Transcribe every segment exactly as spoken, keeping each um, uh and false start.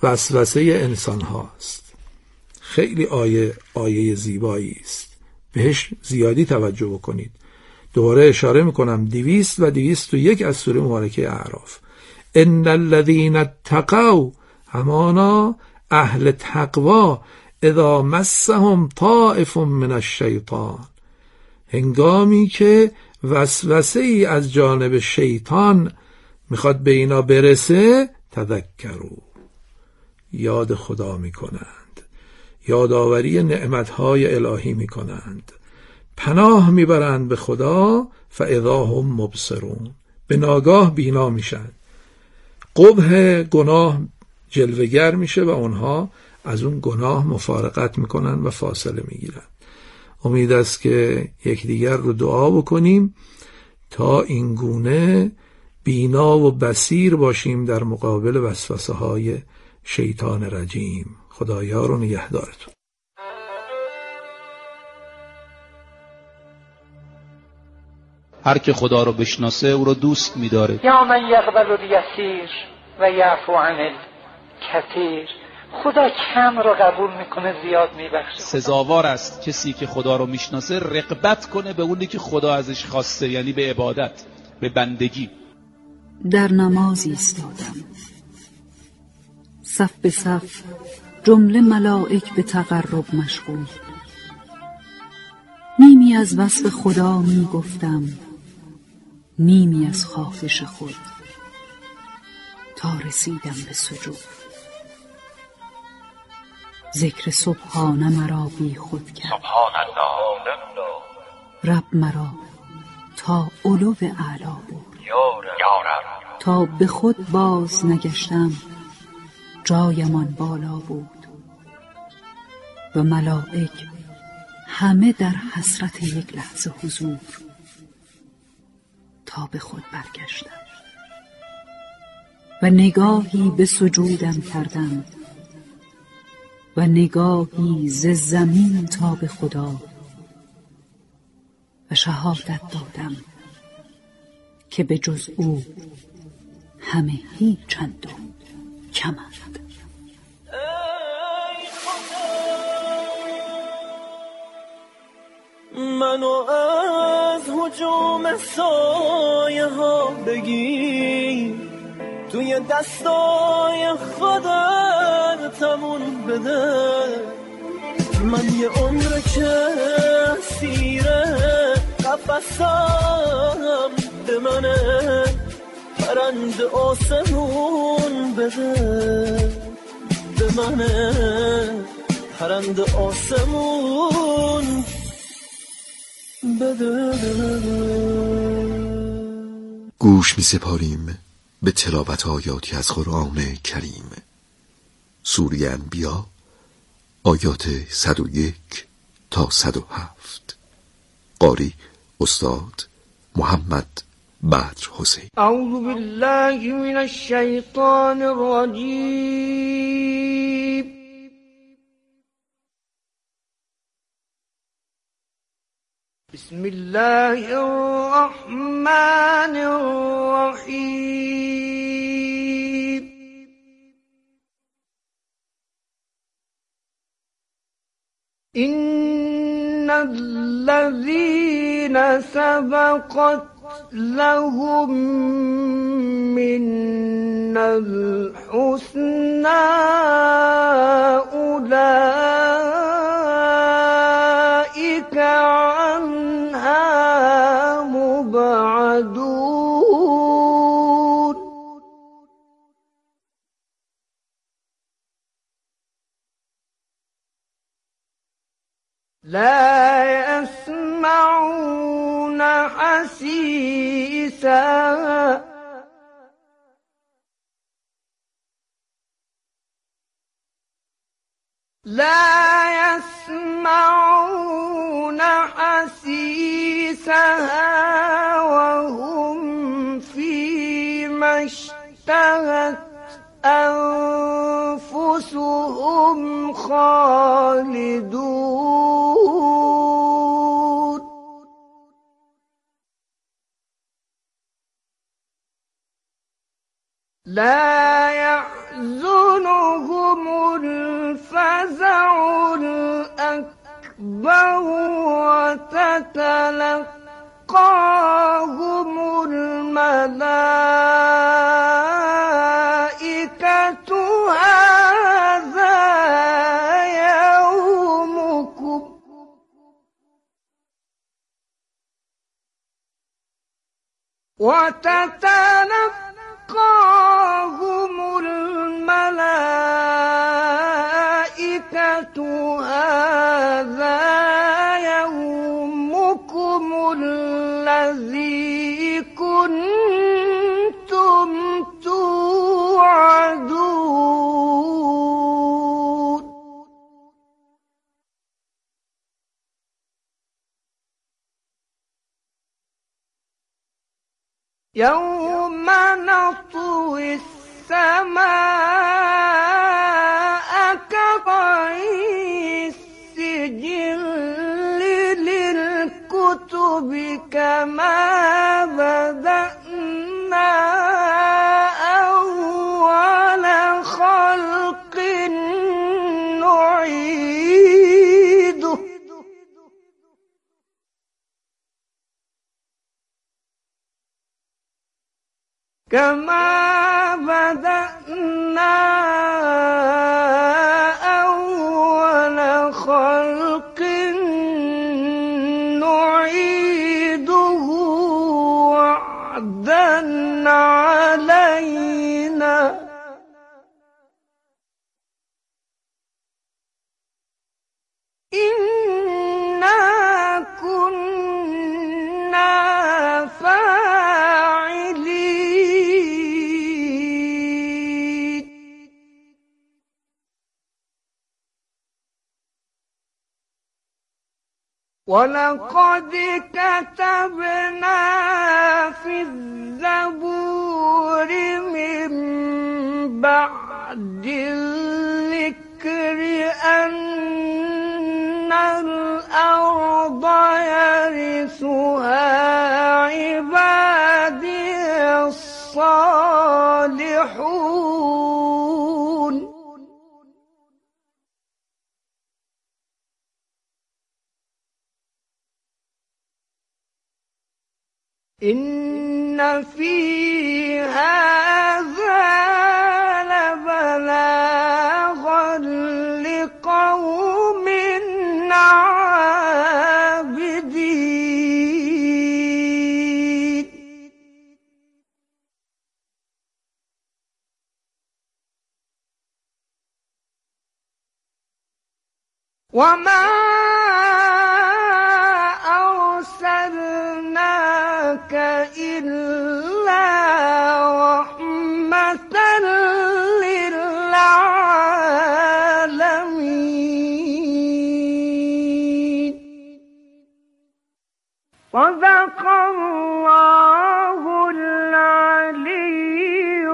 وسوسه انسان هاست. خیلی آیه آیه زیبایی است، بهش زیادی توجه بکنید. دوباره اشاره میکنم دویست و دویست و یک از سوره مبارکه اعراف. ان الذين اتقوا، همانا اهل تقوا، اذا مسهم طائف من الشیطان، هنگامی که وسوسه ای از جانب شیطان میخواد به اینا برسه، تذکروا، یاد خدا میکنند، یادآوری نعمتهای الهی میکنند، پناه میبرند به خدا، فاذا هم مبصرون، به ناگاه بینا میشن، قبح گناه جلوگر میشه و اونها از اون گناه مفارقت میکنن و فاصله میگیرن. امید است که یکدیگر رو دعا بکنیم تا این گونه بینا و بصیر باشیم در مقابل وسوسه های شیطان رجیم. خدایا رو نگهدارتون. هر که خدا رو بشناسه او رو دوست می‌داره. یا من یقبل الیسیر و یعفو عن الکثیر، خدا کم رو قبول میکنه، زیاد میبخشه. سزاوار است کسی که خدا رو میشناسه رغبت کنه به اونی که خدا ازش خواسته، یعنی به عبادت، به بندگی. در نماز ایستادم، صف به صف جمله ملائک به تقرب مشغول، نیمی از وصف خدا می گفتم، نیمی از خواهش خود، تا رسیدم به سجود. ذکر سبحان مرا بی خود کرد، سبحان الله، رب مرا تا علو اعلا بود. یا رب، تا به خود باز نگشتم، جایمان بالا بود و ملائک همه در حسرت یک لحظه حضور. تا به خود برگشتم و نگاهی به سجودم کردم و نگاهی ز زمین تا به خدا و شهادت دادم که به جز او همه هیچ چند و کمند. منو از هجوم سایه ها بگیر، توی دستای خودت تمون بده. من یه عمر که سیره قفصم به منه، پرند آسمون بده، به منه پرند آسمون بده. گوش می سپاریم به تلاوت آیاتی از قرآن کریم. سوره انبیا آیات صد و یک تا صد و هفت. قاری استاد محمد بدر حسین. اعوذ بالله من الشیطان الرجیم. بسم الله الرحمن الرحیم. إن الذين سبقت لهم من الحسنى أولئك عنها مبعدون. لا يسمعون حسيسها لا يسمعون حسيسها وهم فيما اشتهت أنفسهم خالدون. لا يحزنهم وتتلقاهم الملائكة هذا يومكم الذي كنتم توعدون يوم نطوي السماء كطي السجل للكتب كما بدأنا أول خلق نعيده كما بدأنا أول خلق نعيده وعدا علينا إنا كنا فاعلين ولقد كتبنا في الزبور من بعد الذكر أن الأرض يرثها عبادي الصالحون إن في هذا لبلاغا لقوم عابدين وما أرسلناك إلا رحمة للعالمين صدق الله العلي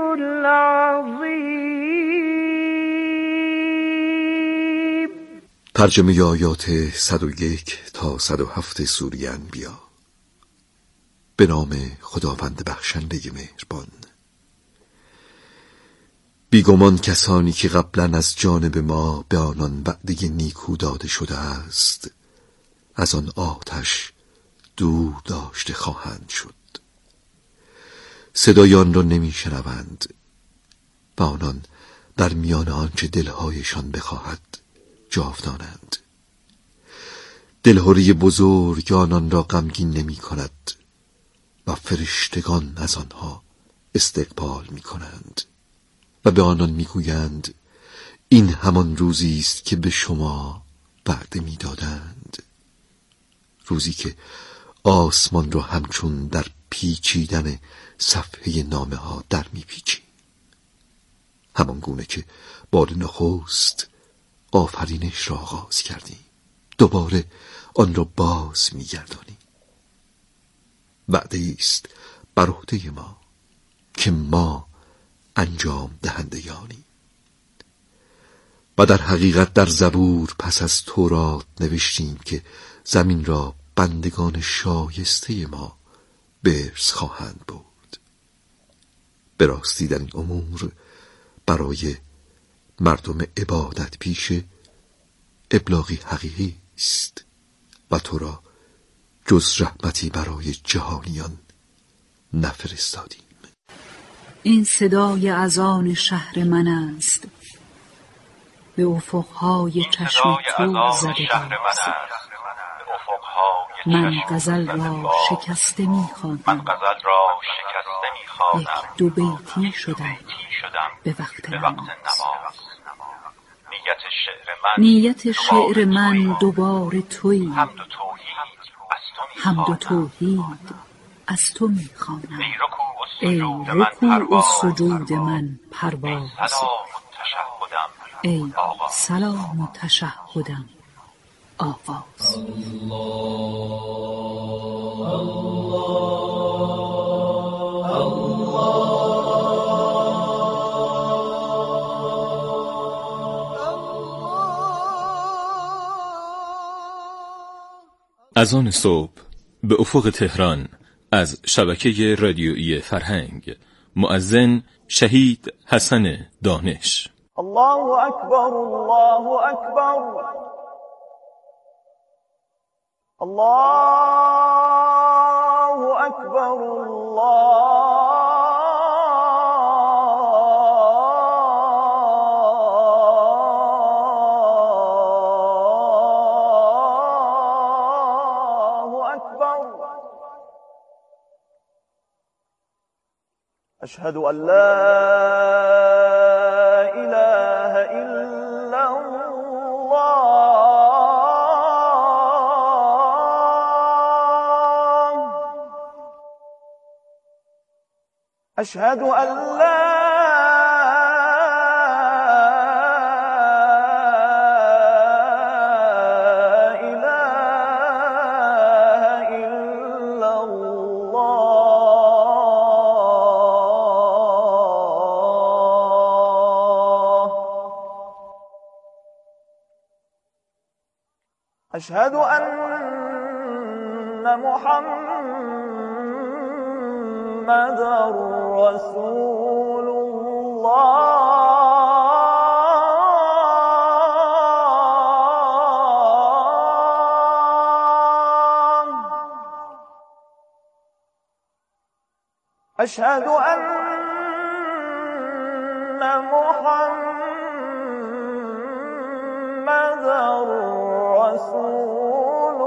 العظيم. ترجمه آیات صد و یک تا صد و هفت سوره انبیا. به نام خداوند بخشنده مهربان. بیگمان کسانی که قبلا از جانب ما به آنان وعده نیکو داده شده است از آن آتش دور داشته خواهند شد. صدای آن را نمی شنوند و آنان در میان آنچه دلهایشان بخواهد جاودانند. دلهوری بزرگ آنان را غمگین نمی کند و فرشتگان از آنها استقبال می کنند و به آنان می گویند این همان روزی است که به شما وعده می دادند، روزی که آسمان را همچون در پیچیدن صفحه نامه ها در می پیچی، همان گونه که بار نخست آفرینش را آغاز کردیم دوباره آن را باز می گردانیم. وعده است بر عهده ما که ما انجام دهندگانیم. و در حقیقت در زبور پس از تورات نوشتیم که زمین را بندگان شایسته ما به ارث خواهند برد. به راستی در این امور برای مردم عبادت پیشه ابلاغی حقیقی است و تو را جز رحمتی برای جهانیان نفرستادیم. این صدای اذان شهر من است، به افقهای چشم تو زده است. به افقهای من غزل را شکسته می خوانم، من غزل را شکسته می خوانم. یک دو بیتی شدم به وقت نماز. نیت شعر من نیت شعر من دوباره تویی، حمد و توحید از تو می حمد و خوانم. توحید از تو می خوانم. ای رکوع و ای سجود من رکوع و پرواز، سجود من پرواز، سلام و تشهدم ای آغاز. سلام و تشهدم آغاز. از آن صبح به افق تهران از شبکه رادیویی فرهنگ، مؤذن شهید حسن دانش. الله اکبر، الله اکبر، الله اکبر، الله اکبر. اشهد ان لا اله الا الله، اشهد ان لا اله الا الله، اشهد ان محمد رسول الله، اشهد ان محمد رسول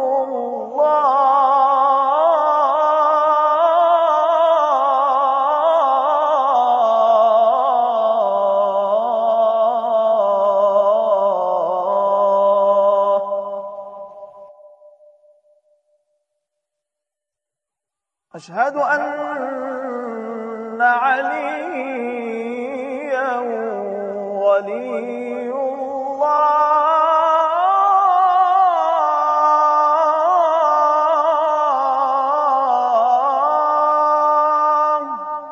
الله، اشهد ان عليا ولي الله،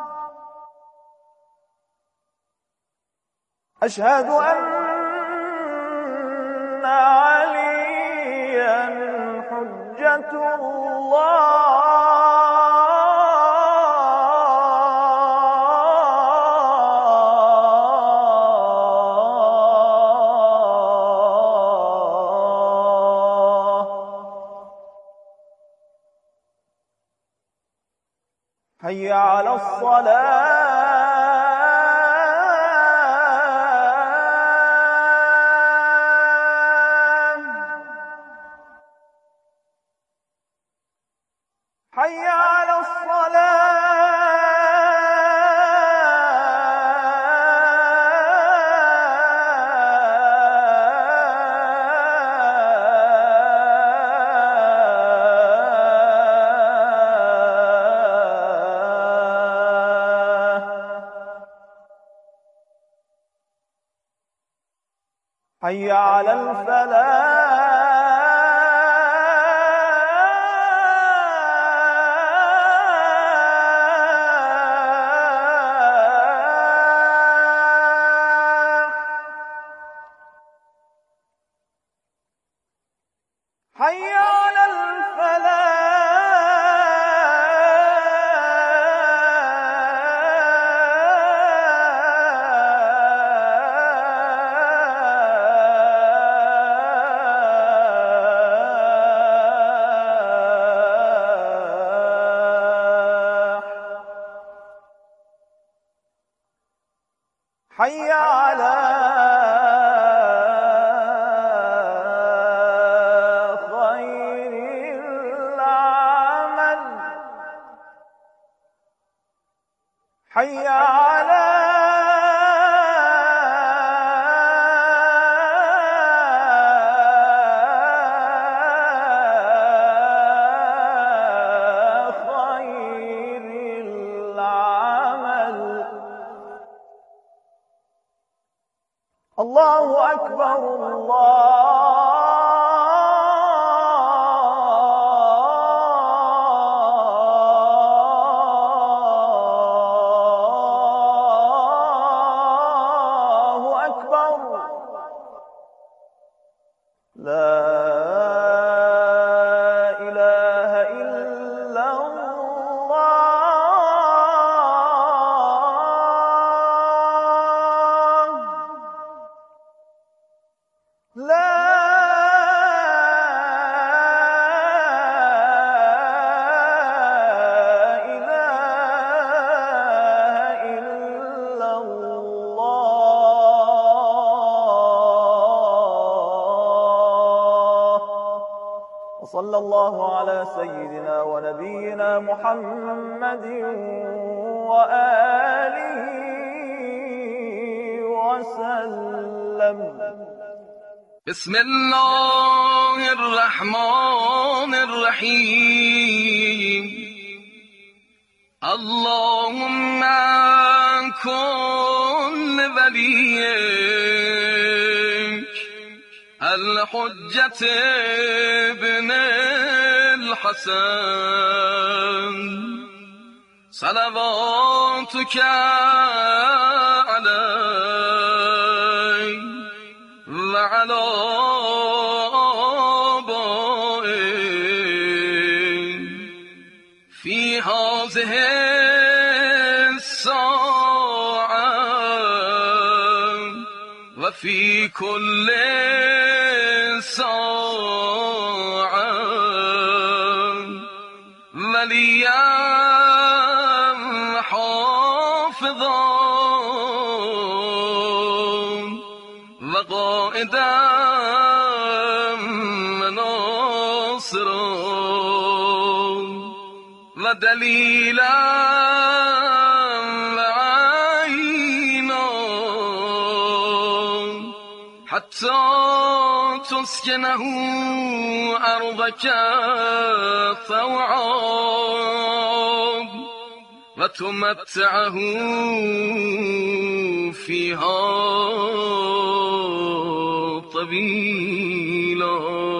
اشهد ان عليا حجة الله، حي على الصلاة، حي على الصلاة، حي على الفلاح، حي على الفلاح، حي على خير حي على الله أكبر الله أكبر لا إله إلا الله لا إله إلا الله وصلى الله على سيدنا ونبينا محمد وآله وسلم. بسم الله الرحمن الرحيم. اللهم كن لوليك الحجة ابن الحسن صلواتك عليه وعلى آبائه في هذه الساعة وفي كل ساعة وليا حافظا وقائدا وناصرا ودليلا وعينا حتى تسكنه أرضك طوعا وتمتعه فيها طويلا.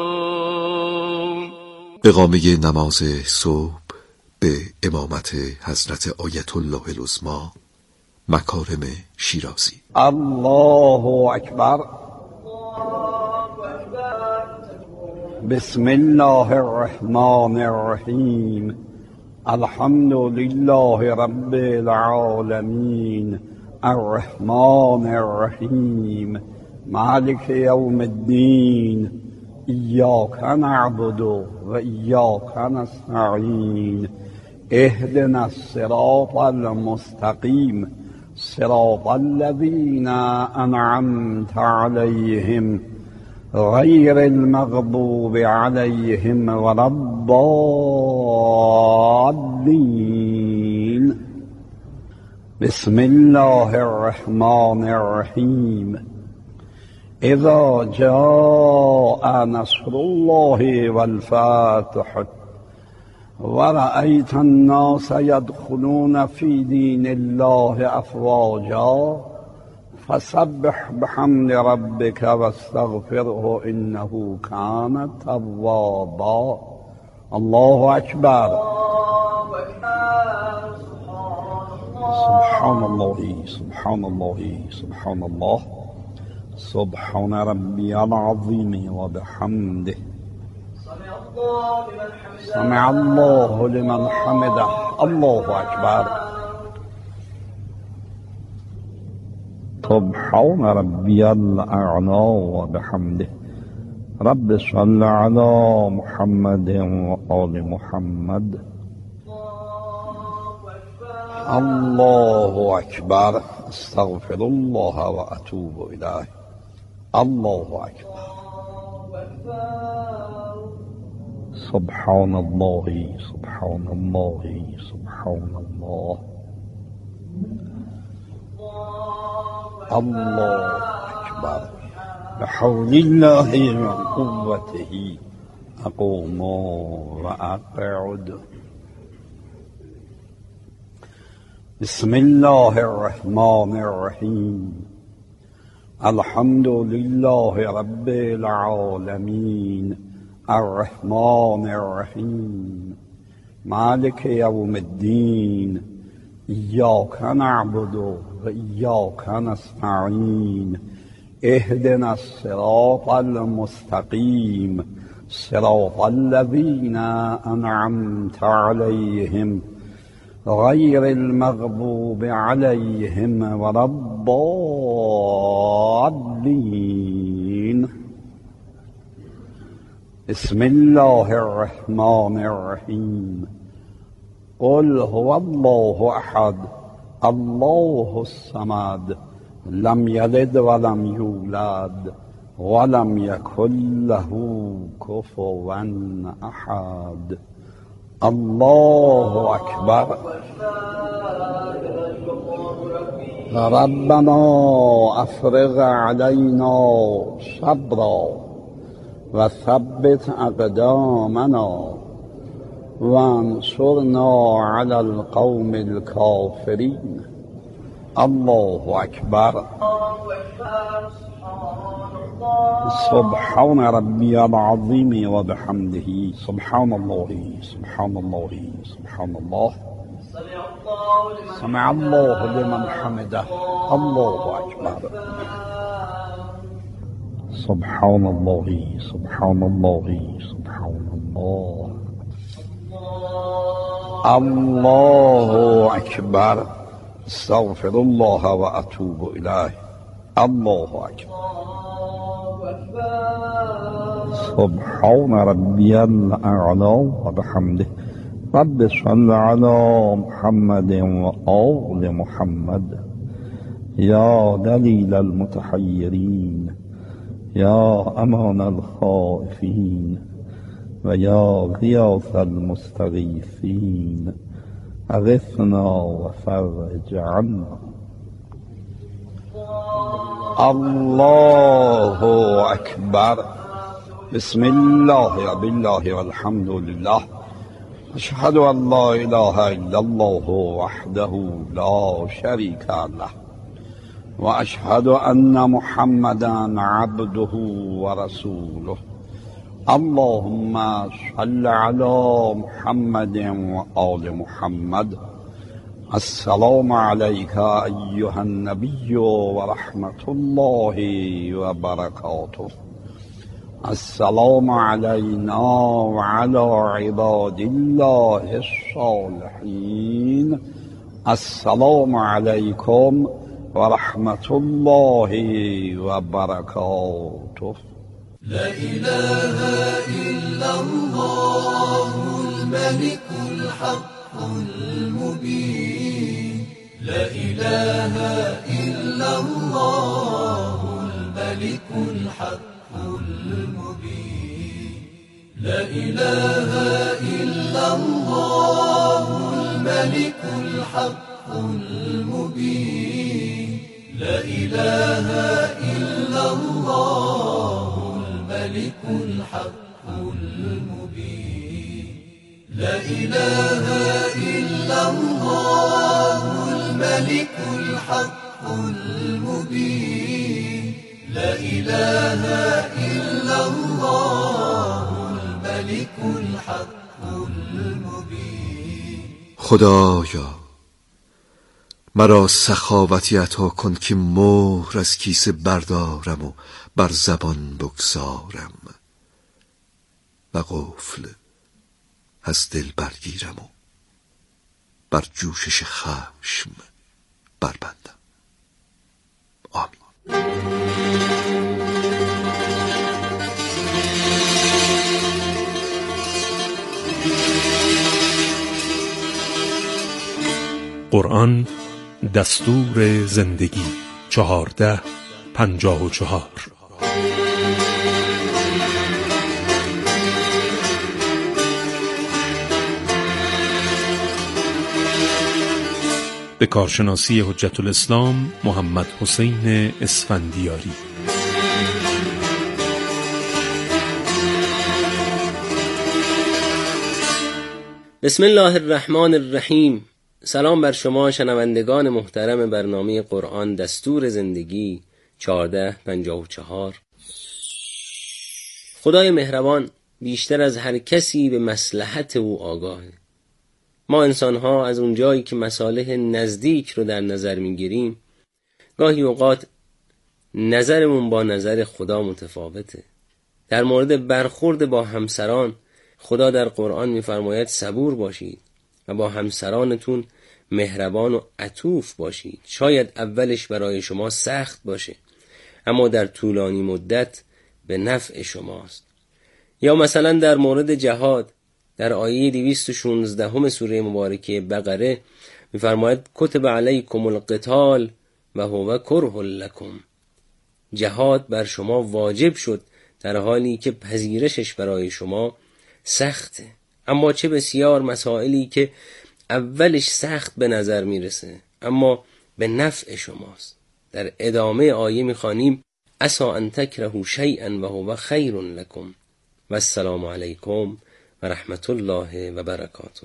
اقامه نماز صبح به امامت حضرت آیت الله العظمی مکارم شیرازی. الله اکبر. بسم الله الرحمن الرحیم. الحمد لله رب العالمین الرحمن الرحیم مالک یوم الدین ایاک نعبد و ایاک نستعین اهدنا الصراط المستقیم صراط الذین انعمت علیهم غیر المغضوب علیهم ولا الضالین. بسم الله الرحمن الرحیم. اذا جاء نصر الله والفتح ورأيت الناس يدخلون في دين الله أفواجا فسبح بحمد ربك واستغفره إنه كان توابا. الله أكبر. سبحان الله سبحان الله سبحان الله سبحان ربي العظيم وبحمده. سمع الله لمن حمده. الله أكبر. سبحان ربي الأعلى وبحمده. رب صل على محمد وآل محمد. الله أكبر. استغفر الله وأتوب إليه. الله أكبر. سبحان الله سبحان الله سبحان الله. الله أكبر بحول الله وقوته أقوم وأقعد. بسم الله الرحمن الرحيم. الحمد لله رب العالمين الرحمن الرحيم مالك يوم الدين إياك نعبد وإياك نستعين اهدنا الصراط المستقيم صراط الذين أنعمت عليهم غير المغضوب عليهم ولا الضالين. بسم الله الرحمن الرحيم. قل هو الله أحد الله الصمد لم يلد ولم يولد ولم يكن له كفوا أحد. الله أكبر. ربنا أفرغ علينا صبرا وثبت أقدامنا وانصرنا على القوم الكافرين. الله أكبر. سبحان ربي العظيم وبحمده سبحان الله سبحان الله سبحان الله. سمع الله لمن حمده. الله أكبر. سبحان الله سبحان الله سبحان الله. الله أكبر. استغفر الله وأتوب إليه. الله أكبر. سبحان ربي الأعلى وبحمده. رب صل على محمد وآل محمد. يا دليل المتحيرين يا أمان الخائفين ويا غياث المستغيثين أغثنا وفرج عنا. الله أكبر. بسم الله بالله والحمد لله. أشهد أن لا إله إلا الله وحده لا شريك له وأشهد أن محمدا عبده ورسوله. اللهم صل على محمد وآل محمد. السلام عليك أيها النبي ورحمة الله وبركاته. السلام علينا وعلى عباد الله الصالحين. السلام عليكم ورحمة الله وبركاته. لا إله إلا الله الملك الحق المبين. لا إله إلا الله الملك الحق المبين. لا إله إلا الله الملك الحق المبين. لا إله إلا الله الملك الحق المبين. لا إله إلا الله الملك الحق المبين. لا إله إلا الله الملك الحق المبين. خدایا مرا سخاوتی عطا کن که مهر از کیسه بردارم و بر زبان بگذارم و قفل از دل برگیرم و بر جوشش خشم بربندم. آمین. قرآن دستور زندگی چهارده پنجاه و چهار. به کارشناسی حجت الاسلام محمد حسین اسفندیاری. بسم الله الرحمن الرحیم. سلام بر شما شنوندگان محترم برنامه قرآن دستور زندگی چهارده پنجاه و چهار. خدای مهربان بیشتر از هر کسی به مصلحت او آگاهه. ما انسان‌ها از اونجایی که مصالح نزدیک رو در نظر می‌گیریم، گاهی اوقات نظرمون با نظر خدا متفاوته. در مورد برخورد با همسران خدا در قرآن می‌فرماید صبور باشید و با همسرانتون مهربان و عطوف باشید. شاید اولش برای شما سخت باشه، اما در طولانی مدت به نفع شماست. یا مثلا در مورد جهاد در آیه دویست و شانزده هم سوره مبارکه بقره می‌فرماید کتب علیکم القتال و هو کره لکم. جهاد بر شما واجب شد در حالی که پذیرشش برای شما سخته. اما چه بسیار مسائلی که اولش سخت به نظر میرسه اما به نفع شماست. در ادامه آیه میخوانیم عسى ان تکرهوا شیئا و هو خیر لکم و السلام علیکم و رحمت الله و برکاته.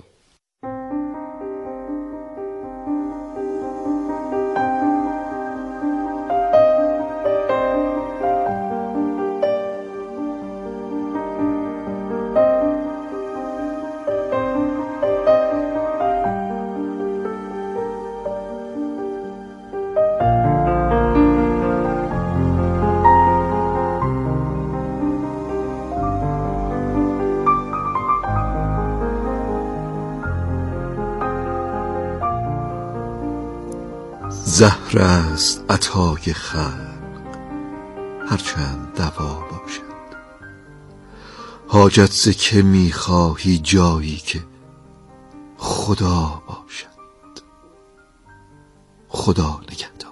زهر است عطای خلق هرچند دوا باشد. حاجت ز که میخواهی جایی که خدا باشد. خدا نگهدار.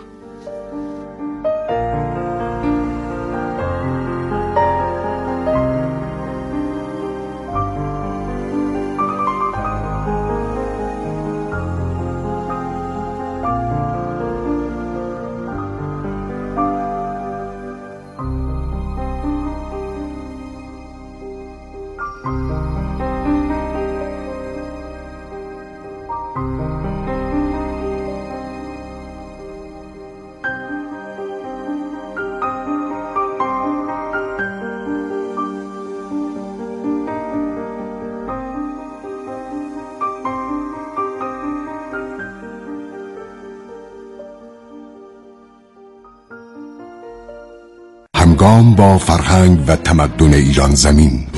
همگام با فرهنگ و تمدن ایران زمین.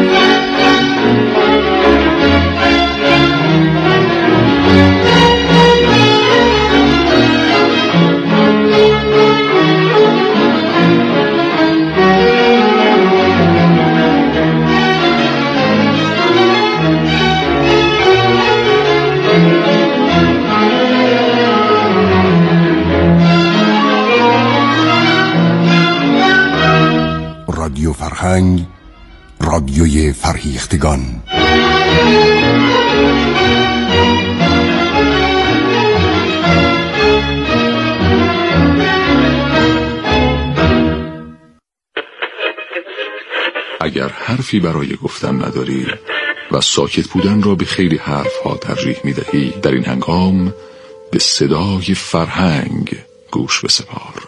رادیو فرهنگ، رادیوی فرهیختگان. اگر حرفی برای گفتن نداری و ساکت بودن را به خیلی حرفها ترجیح می‌دهی، در این هنگام به صدای فرهنگ گوش بسپار.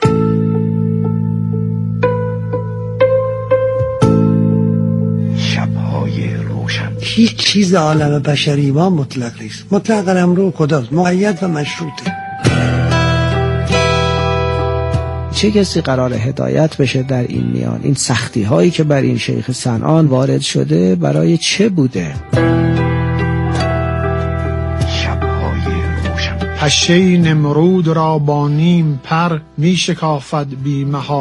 هیچ چیز عالم بشری ما مطلق نیست. مطلق در امر خداست، مقید و مشروطه. چه کسی قرار هدایت بشه در این میان؟ این سختی هایی که بر این شیخ صنعان وارد شده برای چه بوده؟ پشه نمرود را با نیم پر می شکافد بی محال.